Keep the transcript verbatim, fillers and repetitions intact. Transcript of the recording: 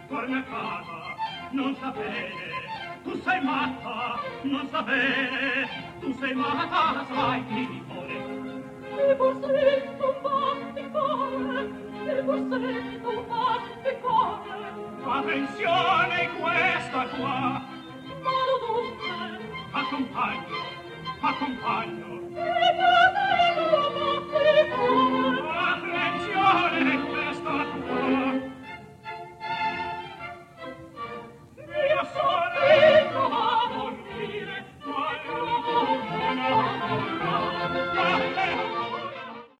torna a casa, non sta bene, tu sei matta, non sta bene, tu sei matta, sai chi vuole. E forse tu fatti corre, e forse tu fatti corre. Attenzione questa qua, Ma lo dunque, accompagno, accompagno,